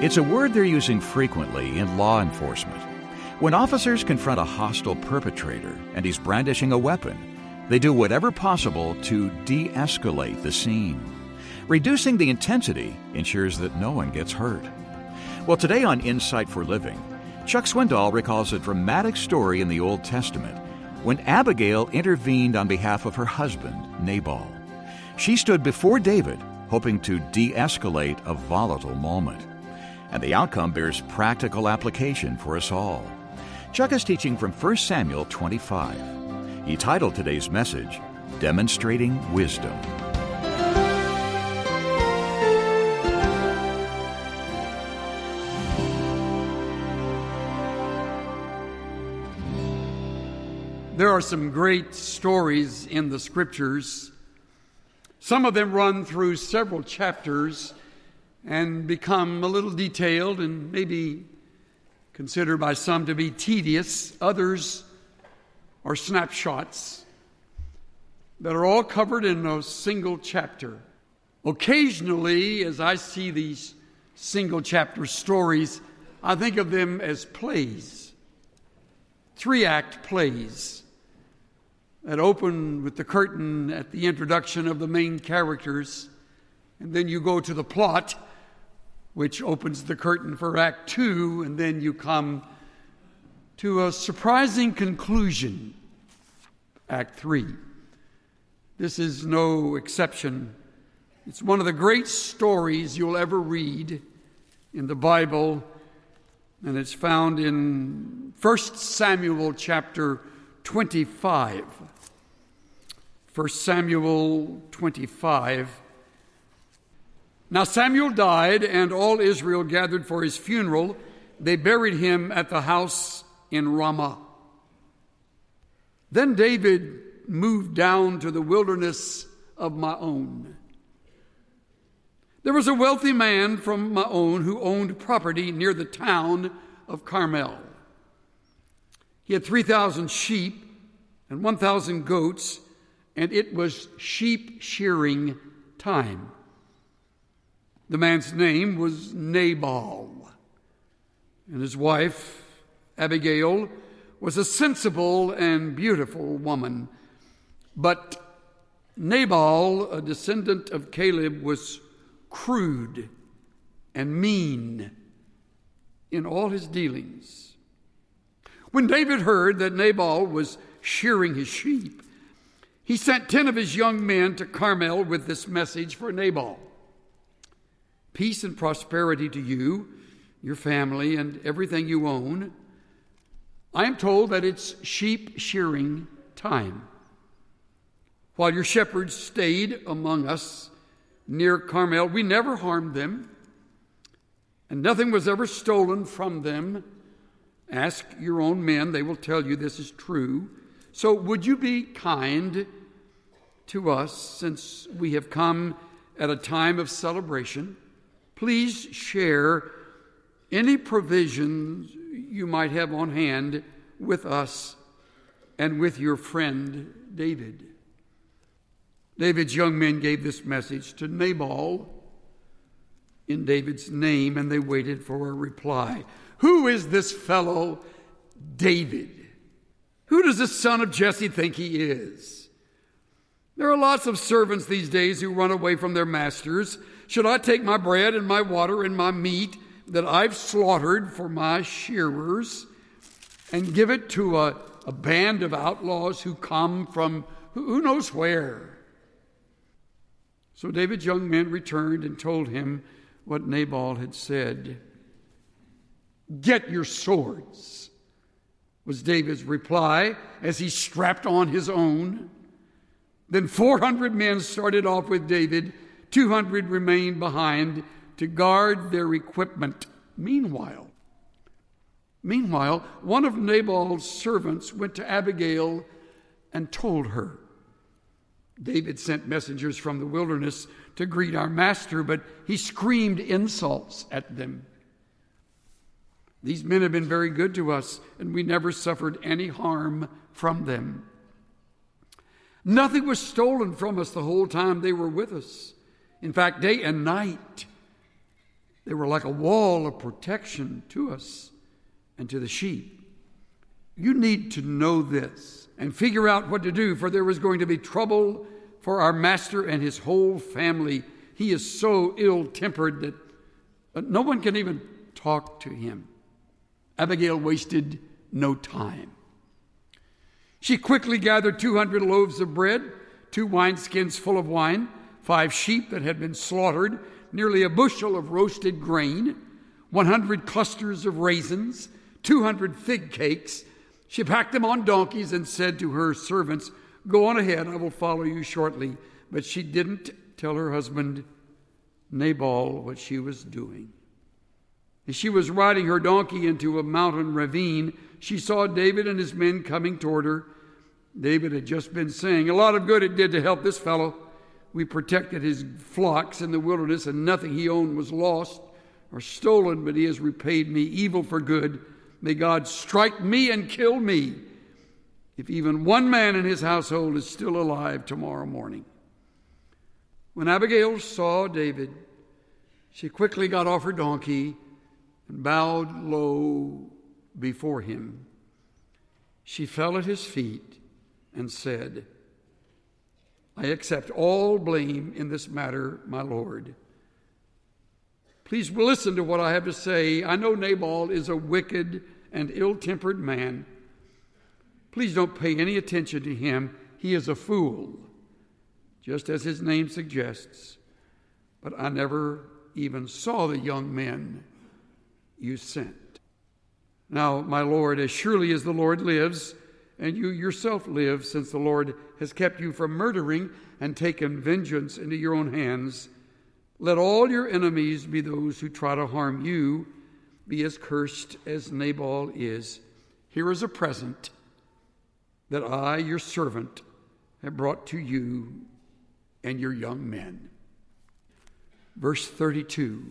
It's a word they're using frequently in law enforcement. When officers confront a hostile perpetrator and he's brandishing a weapon, they do whatever possible to de-escalate the scene. Reducing the intensity ensures that no one gets hurt. Well, today on Insight for Living, Chuck Swindoll recalls a dramatic story in the Old Testament when Abigail intervened on behalf of her husband, Nabal. She stood before David, hoping to de-escalate a volatile moment. And the outcome bears practical application for us all. Chuck is teaching from 1 Samuel 25. He titled today's message, Demonstrating Wisdom. There are some great stories in the Scriptures. Some of them run through several chapters and become a little detailed and maybe considered by some to be tedious. Others are snapshots that are all covered in a single chapter. Occasionally, as I see these single chapter stories, I think of them as plays, 3-act plays that open with the curtain at the introduction of the main characters, and then you go to the plot, which opens the curtain for Act 2, and then you come to a surprising conclusion, Act 3. This is no exception. It's one of the great stories you'll ever read in the Bible, and it's found in 1 Samuel chapter 25. 1 Samuel 25. Now Samuel died, and all Israel gathered for his funeral. They buried him at the house in Ramah. Then David moved down to the wilderness of Maon. There was a wealthy man from Maon who owned property near the town of Carmel. He had 3,000 sheep and 1,000 goats, and it was sheep shearing time. The man's name was Nabal, and his wife, Abigail, was a sensible and beautiful woman. But Nabal, a descendant of Caleb, was crude and mean in all his dealings. When David heard that Nabal was shearing his sheep, he sent 10 of his young men to Carmel with this message for Nabal. Peace and prosperity to you, your family, and everything you own. I am told that it's sheep shearing time. While your shepherds stayed among us near Carmel, we never harmed them, and nothing was ever stolen from them. Ask your own men, they will tell you this is true. So would you be kind to us, since we have come at a time of celebration? Please share any provisions you might have on hand with us and with your friend David. David's young men gave this message to Nabal in David's name, and they waited for a reply. Who is this fellow David? Who does the son of Jesse think he is? There are lots of servants these days who run away from their masters. Should I take my bread and my water and my meat that I've slaughtered for my shearers and give it to a band of outlaws who come from who knows where? So David's young men returned and told him what Nabal had said. Get your swords, was David's reply as he strapped on his own. Then 400 men started off with David. 200 remained behind to guard their equipment. Meanwhile, one of Nabal's servants went to Abigail and told her, David sent messengers from the wilderness to greet our master, but he screamed insults at them. These men have been very good to us, and we never suffered any harm from them. Nothing was stolen from us the whole time they were with us. In fact, day and night, They were like a wall of protection to us and to the sheep. You need to know this and figure out what to do, for there is going to be trouble for our master and his whole family. He is so ill-tempered that no one can even talk to him. Abigail wasted no time. She quickly gathered 200 loaves of bread, 2 wineskins full of wine, 5 sheep that had been slaughtered, nearly a bushel of roasted grain, 100 clusters of raisins, 200 fig cakes. She packed them on donkeys and said to her servants, "Go on ahead, I will follow you shortly." But she didn't tell her husband, Nabal, what she was doing. As she was riding her donkey into a mountain ravine, she saw David and his men coming toward her. David had just been saying, "A lot of good it did to help this fellow. We protected his flocks in the wilderness, and nothing he owned was lost or stolen, but he has repaid me evil for good. May God strike me and kill me if even one man in his household is still alive tomorrow morning." When Abigail saw David, she quickly got off her donkey and bowed low before him. She fell at his feet and said, "I accept all blame in this matter, my lord. Please listen to what I have to say. I know Nabal is a wicked and ill-tempered man. Please don't pay any attention to him. He is a fool, just as his name suggests. But I never even saw the young men you sent. Now, my lord, as surely as the Lord lives, and you yourself live, since the Lord has kept you from murdering and taken vengeance into your own hands, let all your enemies be those who try to harm you, be as cursed as Nabal is. Here is a present that I, your servant, have brought to you and your young men." Verse 32,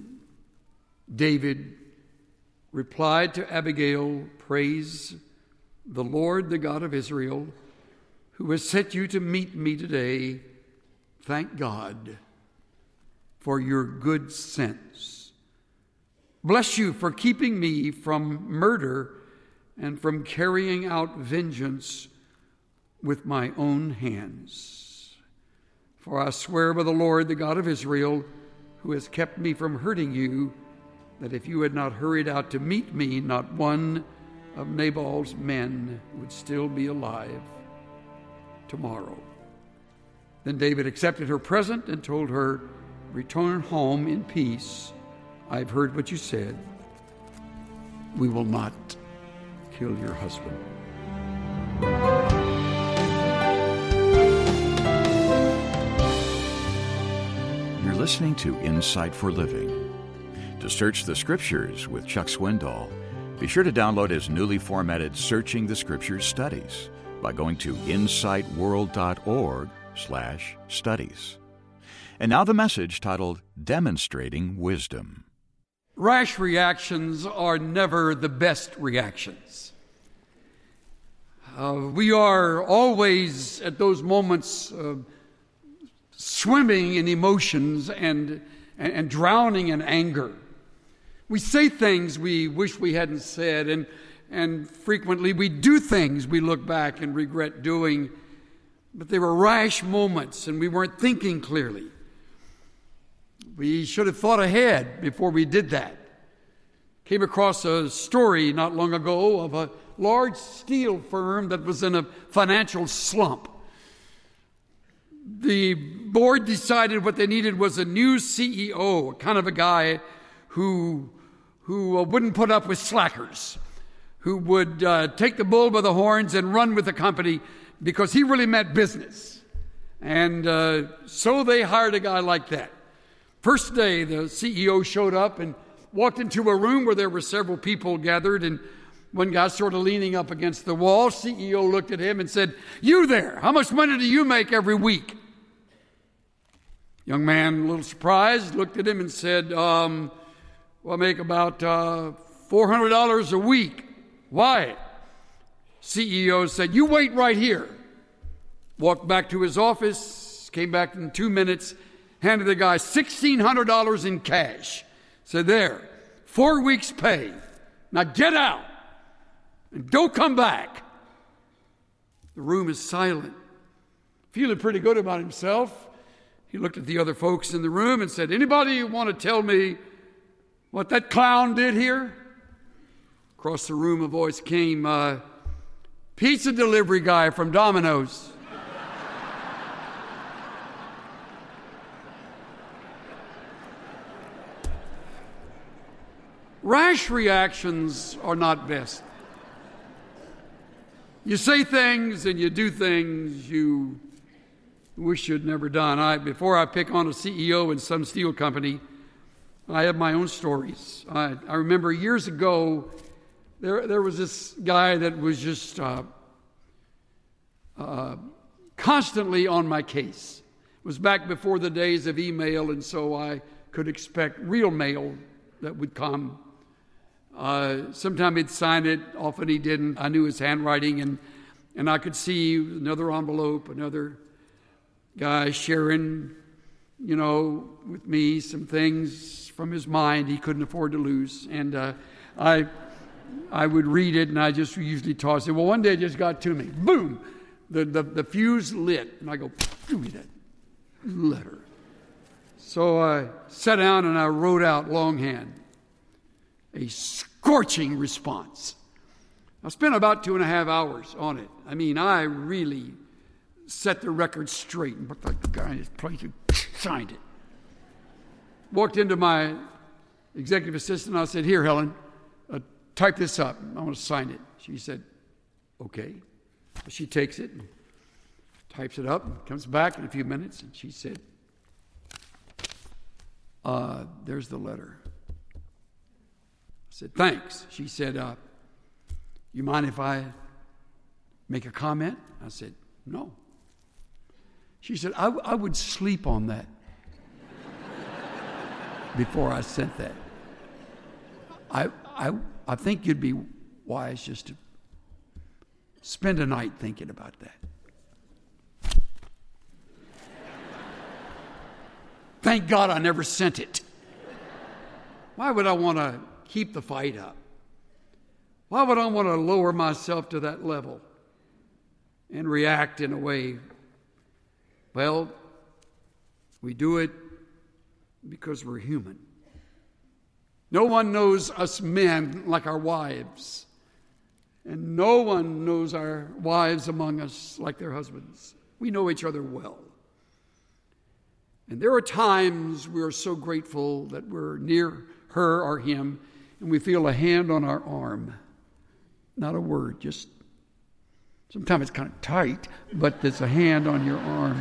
David replied to Abigail, "Praise the Lord, the God of Israel, who has sent you to meet me today. Thank God for your good sense. Bless you for keeping me from murder and from carrying out vengeance with my own hands. For I swear by the Lord, the God of Israel, who has kept me from hurting you, that if you had not hurried out to meet me, not one of Nabal's men would still be alive tomorrow." Then David accepted her present and told her, "Return home in peace. I've heard what you said. We will not kill your husband." You're listening to Insight for Living. To search the Scriptures with Chuck Swindoll, be sure to download his newly formatted Searching the Scriptures studies by going to insightworld.org/studies. And now the message titled Demonstrating Wisdom. Rash reactions are never the best reactions. We are always at those moments swimming in emotions and drowning in anger. We say things we wish we hadn't said, and frequently we do things we look back and regret doing, but they were rash moments and we weren't thinking clearly. We should have thought ahead before we did that. Came across a story not long ago of a large steel firm that was in a financial slump. The board decided what they needed was a new CEO, kind of a guy who wouldn't put up with slackers, who would take the bull by the horns and run with the company because he really meant business. And so they hired a guy like that. First day, the CEO showed up and walked into a room where there were several people gathered, and one guy sort of leaning up against the wall. CEO looked at him and said, "You there, how much money do you make every week?" Young man, a little surprised, looked at him and said, "Well, I make about $400 a week." "Why?" CEO said, "You wait right here." Walked back to his office, came back in 2 minutes, handed the guy $1,600 in cash. Said, there, 4 weeks' pay. Now get out and don't come back. The room is silent. Feeling pretty good about himself, he looked at the other folks in the room and said, anybody want to tell me what that clown did here? Across the room, a voice came, pizza delivery guy from Domino's. Rash reactions are not best. You say things and you do things you wish you'd never done. Before I pick on a CEO in some steel company, I have my own stories. I remember years ago, there was this guy that was just constantly on my case. It was back before the days of email, and so I could expect real mail that would come. Sometimes he'd sign it, often he didn't. I knew his handwriting, and I could see another envelope, another guy sharing, with me some things from his mind he couldn't afford to lose. And I would read it, and I just usually toss it. Well, one day it just got to me. Boom! The fuse lit, and I go, give me that letter. So I sat down and I wrote out longhand a scorching response. I spent about 2.5 hours on it. I mean, I really set the record straight and looked like the guy in his place who signed it. Walked into my executive assistant and I said, here, Helen, type this up. I want to sign it. She said, okay. She takes it and types it up and comes back in a few minutes and she said, there's the letter. I said, thanks. She said, you mind if I make a comment? I said, no. She said, I would sleep on that before I sent that. I think you'd be wise just to spend a night thinking about that. Thank God I never sent it. Why would I want to keep the fight up? Why would I want to lower myself to that level and react in a way? Well, we do it because we're human. No one knows us men like our wives, and no one knows our wives among us like their husbands. We know each other well. And there are times we are so grateful that we're near her or him, and we feel a hand on our arm. Not a word, just sometimes it's kind of tight, but there's a hand on your arm.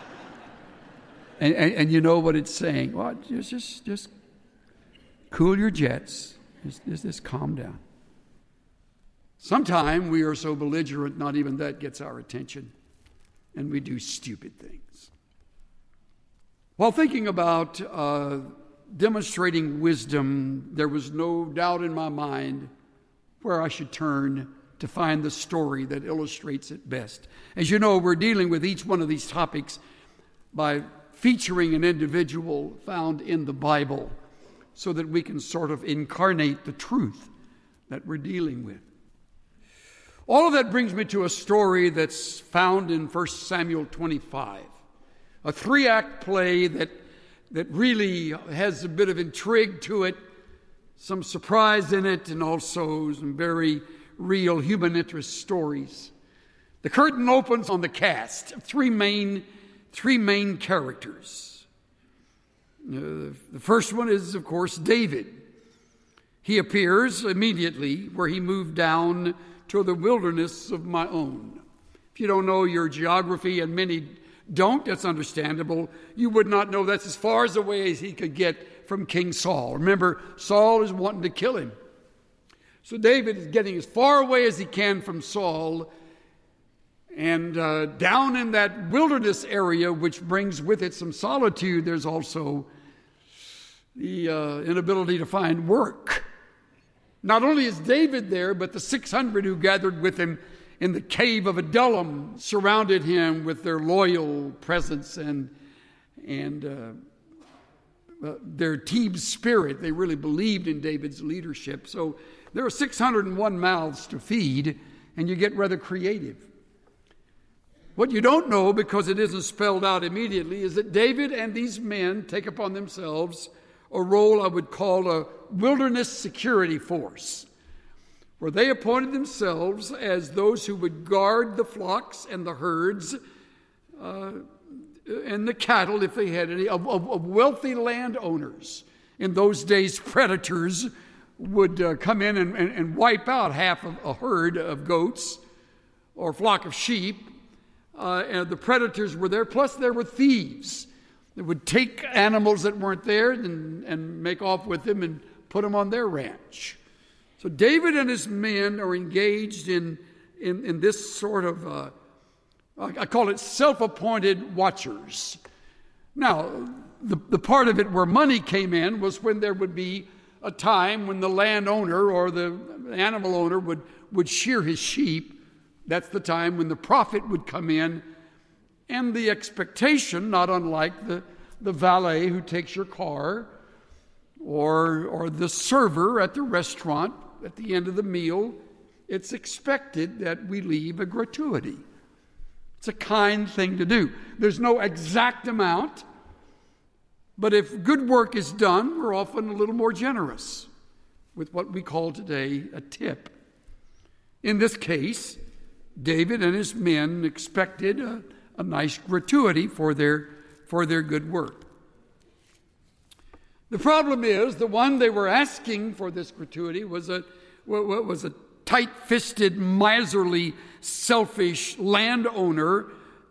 And you know what it's saying. Well, just cool your jets. Just calm down. Sometimes we are so belligerent, not even that gets our attention, and we do stupid things. While thinking about demonstrating wisdom, there was no doubt in my mind where I should turn to find the story that illustrates it best. As you know, we're dealing with each one of these topics by featuring an individual found in the Bible so that we can sort of incarnate the truth that we're dealing with. All of that brings me to a story that's found in 1 Samuel 25, a 3-act play that really has a bit of intrigue to it, some surprise in it, and also some very real human interest stories. The curtain opens on the cast of three main characters. The first one is, of course, David. He appears immediately where he moved down to the wilderness of Maon. If you don't know your geography, and many don't, that's understandable. You would not know that's as far away as he could get from King Saul. Remember, Saul is wanting to kill him. So David is getting as far away as he can from Saul, and down in that wilderness area, which brings with it some solitude, there's also the inability to find work. Not only is David there, but the 600 who gathered with him in the cave of Adullam surrounded him with their loyal presence and their team spirit. They really believed in David's leadership. So there are 601 mouths to feed, and you get rather creative. What you don't know, because it isn't spelled out immediately, is that David and these men take upon themselves a role I would call a wilderness security force, where they appointed themselves as those who would guard the flocks and the herds and the cattle, if they had any, of wealthy landowners. In those days, predators would come in and wipe out half of a herd of goats or a flock of sheep. And the predators were there, plus there were thieves that would take animals that weren't there and make off with them and put them on their ranch. So David and his men are engaged in this sort of, I call it self-appointed watchers. Now, the part of it where money came in was when there would be a time when the landowner or the animal owner would shear his sheep. That's the time when the profit would come in, and the expectation, not unlike the valet who takes your car or the server at the restaurant at the end of the meal, it's expected that we leave a gratuity. It's a kind thing to do. There's no exact amount, but if good work is done, we're often a little more generous with what we call today a tip. In this case, David and his men expected a nice gratuity for their good work. The problem is, the one they were asking for this gratuity was a tight-fisted, miserly, selfish landowner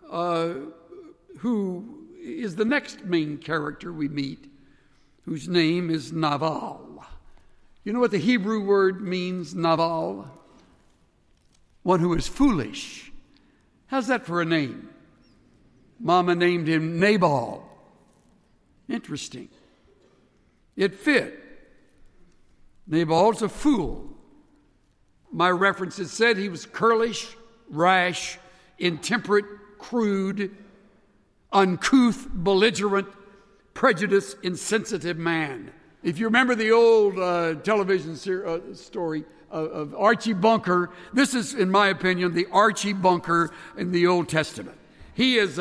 who is the next main character we meet, whose name is Nabal. You know what the Hebrew word means, Nabal? One who is foolish. How's that for a name? Mama named him Nabal. Interesting. It fit. Nabal's a fool. My references said he was curlish, rash, intemperate, crude, uncouth, belligerent, prejudiced, insensitive man. If you remember the old television story of Archie Bunker, this is, in my opinion, the Archie Bunker in the Old Testament. He is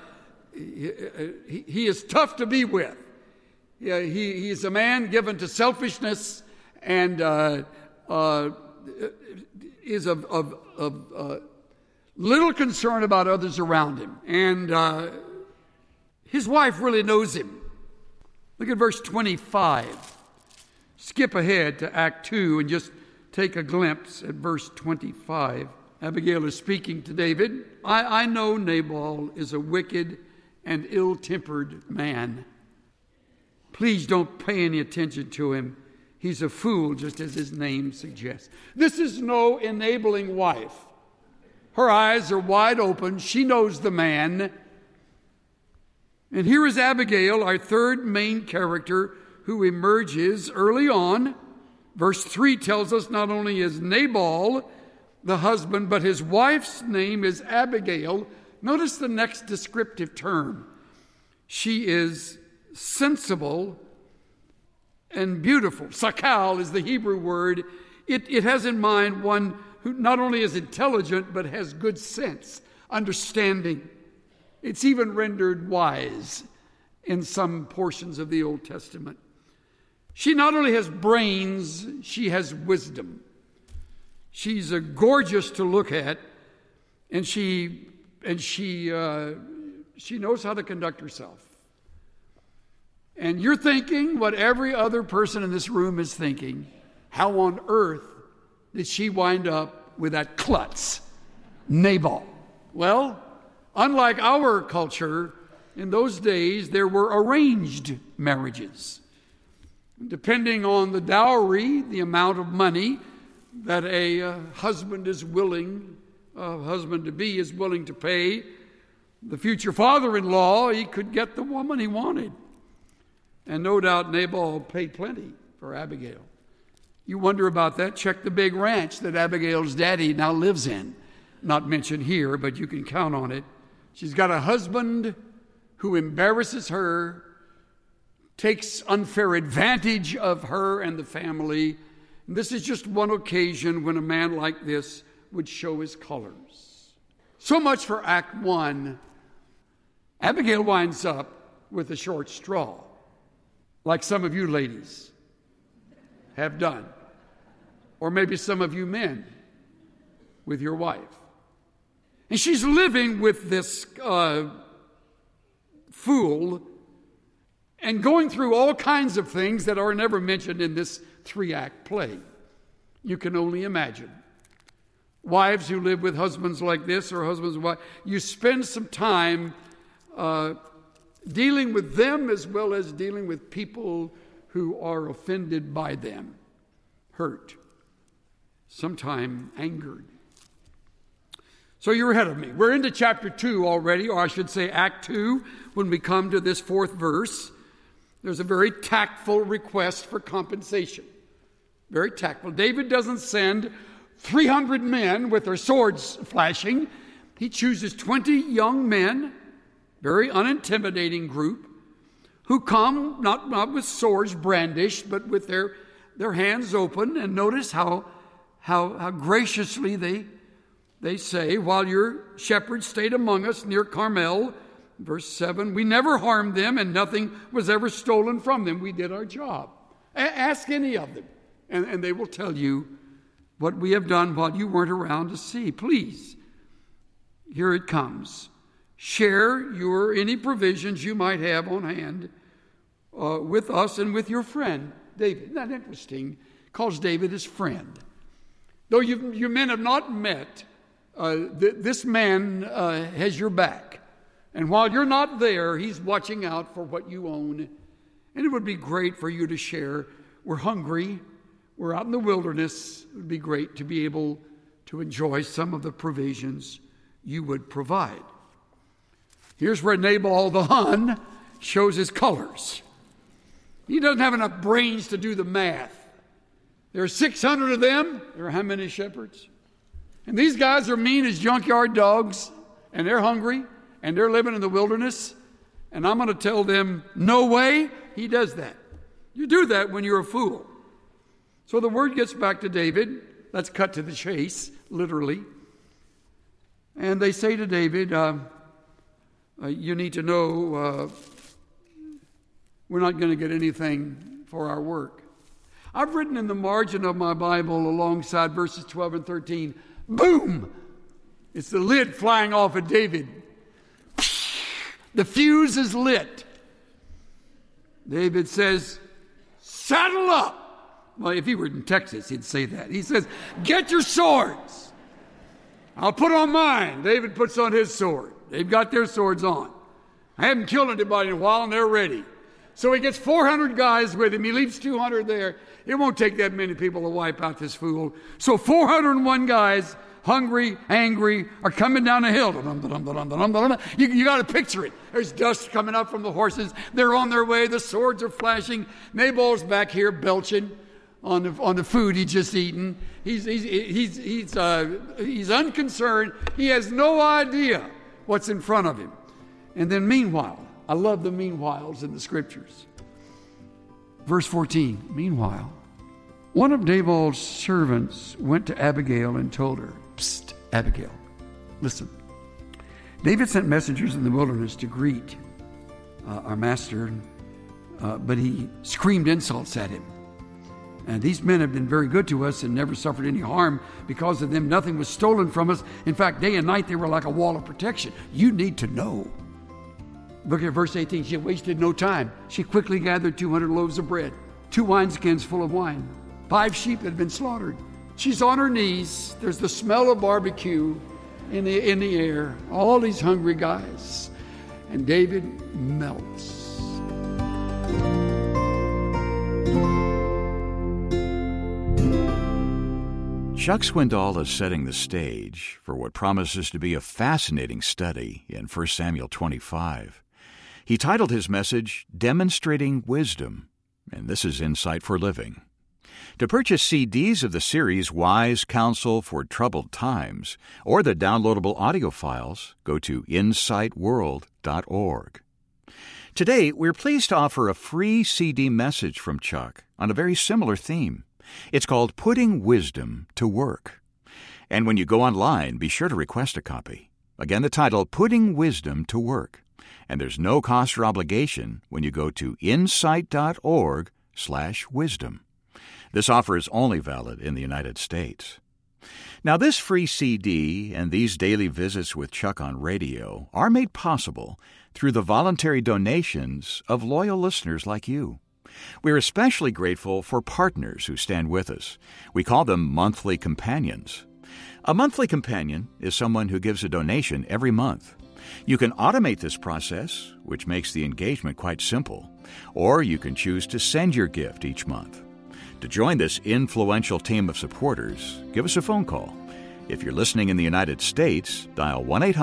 tough to be with. He is a man given to selfishness and is of little concern about others around him. And his wife really knows him. Look at verse 25. Skip ahead to Act 2 and just take a glimpse at verse 25. Abigail is speaking to David. I know Nabal is a wicked and ill-tempered man. Please don't pay any attention to him. He's a fool, just as his name suggests. This is no enabling wife. Her eyes are wide open. She knows the man. And here is Abigail, our third main character, who emerges early on. Verse 3 tells us not only is Nabal the husband, but his wife's name is Abigail. Notice the next descriptive term. She is sensible and beautiful. Sakal is the Hebrew word. It has in mind one who not only is intelligent, but has good sense, understanding. It's even rendered wise in some portions of the Old Testament. She not only has brains, she has wisdom. She's gorgeous to look at, and she knows how to conduct herself. And you're thinking what every other person in this room is thinking. How on earth did she wind up with that klutz, Nabal? Well, unlike our culture, in those days there were arranged marriages. Depending on the dowry, the amount of money that a husband-to-be is willing to pay, the future father-in-law, he could get the woman he wanted. And no doubt Nabal paid plenty for Abigail. You wonder about that? Check the big ranch that Abigail's daddy now lives in. Not mentioned here, but you can count on it. She's got a husband who embarrasses her, takes unfair advantage of her and the family. And this is just one occasion when a man like this would show his colors. So much for Act 1. Abigail winds up with a short straw, like some of you ladies have done, or maybe some of you men with your wife. And she's living with this fool and going through all kinds of things that are never mentioned in this 3-act play. You can only imagine. Wives who live with husbands like this, or husbands and wives, you spend some time dealing with them as well as dealing with people who are offended by them, hurt, sometimes angered. So you're ahead of me. We're into chapter 2 already, or I should say Act 2, when we come to this 4th verse. There's a very tactful request for compensation. Very tactful. David doesn't send 300 men with their swords flashing. He chooses 20 young men, very unintimidating group, who come not with swords brandished, but with their hands open. And notice how graciously they say, while your shepherds stayed among us near Carmel, verse 7, we never harmed them and nothing was ever stolen from them. We did our job. Ask any of them, and they will tell you what we have done while you weren't around to see. Please, here it comes. Share any provisions you might have on hand with us and with your friend, David. Isn't that interesting? Calls David his friend. Though you men have not met, this man has your back. And while you're not there, he's watching out for what you own. And it would be great for you to share. We're hungry. We're out in the wilderness. It would be great to be able to enjoy some of the provisions you would provide. Here's where Nabal the Hun shows his colors. He doesn't have enough brains to do the math. There are 600 of them. There are how many shepherds? And these guys are mean as junkyard dogs, and they're hungry, and they're living in the wilderness. And I'm going to tell them, no way. He does that. You do that when you're a fool. So the word gets back to David. Let's cut to the chase, literally. And they say to David, you need to know we're not going to get anything for our work. I've written in the margin of my Bible alongside verses 12 and 13, boom! It's the lid flying off of David. The fuse is lit. David says, saddle up. Well, if he were in Texas, he'd say that. He says, get your swords. I'll put on mine. David puts on his sword. They've got their swords on. I haven't killed anybody in a while, and they're ready. So he gets 400 guys with him. He leaves 200 there. It won't take that many people to wipe out this fool. So 401 guys, hungry, angry, are coming down a hill. You got to picture it. There's dust coming up from the horses. They're on their way. The swords are flashing. Nabal's back here belching on the food he's just eaten. He's unconcerned. He has no idea what's in front of him. And then meanwhile, I love the meanwhiles in the scriptures. Verse 14, meanwhile, one of Nabal's servants went to Abigail and told her, psst, Abigail, listen. David sent messengers in the wilderness to greet our master, but he screamed insults at him. And these men have been very good to us and never suffered any harm. Because of them, nothing was stolen from us. In fact, day and night, they were like a wall of protection. You need to know. Look at verse 18. She wasted no time. She quickly gathered 200 loaves of bread, 2 wineskins full of wine, 5 sheep that had been slaughtered. She's on her knees. There's the smell of barbecue in the air. All these hungry guys. And David melts. Chuck Swindoll is setting the stage for what promises to be a fascinating study in 1 Samuel 25. He titled his message, Demonstrating Wisdom, and this is Insight for Living. To purchase CDs of the series Wise Counsel for Troubled Times or the downloadable audio files, go to insightworld.org. Today, we're pleased to offer a free CD message from Chuck on a very similar theme. It's called Putting Wisdom to Work. And when you go online, be sure to request a copy. Again, the title, Putting Wisdom to Work. And there's no cost or obligation when you go to insight.org/wisdom. This offer is only valid in the United States. Now, this free CD and these daily visits with Chuck on radio are made possible through the voluntary donations of loyal listeners like you. We're especially grateful for partners who stand with us. We call them monthly companions. A monthly companion is someone who gives a donation every month. You can automate this process, which makes the engagement quite simple, or you can choose to send your gift each month. To join this influential team of supporters, give us a phone call. If you're listening in the United States, dial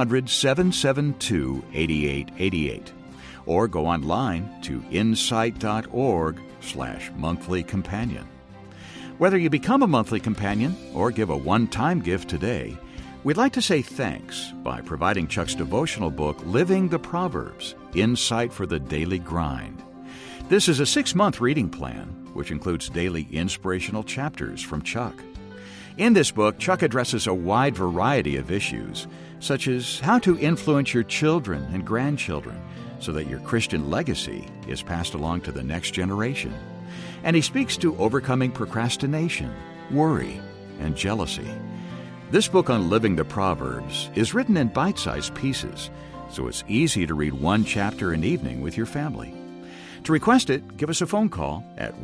1-800-772-8888 or go online to insight.org/monthly companion. Whether you become a monthly companion or give a one-time gift today, we'd like to say thanks by providing Chuck's devotional book, Living the Proverbs, Insight for the Daily Grind. This is a 6-month reading plan, which includes daily inspirational chapters from Chuck. In this book, Chuck addresses a wide variety of issues, such as how to influence your children and grandchildren so that your Christian legacy is passed along to the next generation. And he speaks to overcoming procrastination, worry, and jealousy. This book on Living the Proverbs is written in bite-sized pieces, so it's easy to read one chapter an evening with your family. To request it, give us a phone call at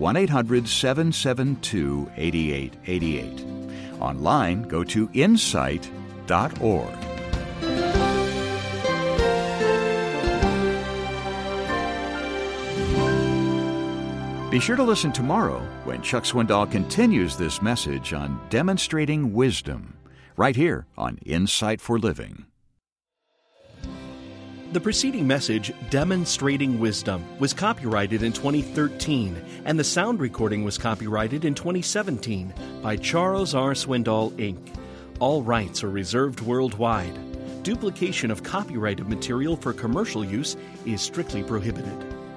1-800-772-8888. Online, go to insight.org. Be sure to listen tomorrow when Chuck Swindoll continues this message on demonstrating wisdom, right here on Insight for Living. The preceding message, Demonstrating Wisdom, was copyrighted in 2013, and the sound recording was copyrighted in 2017 by Charles R. Swindoll, Inc. All rights are reserved worldwide. Duplication of copyrighted material for commercial use is strictly prohibited.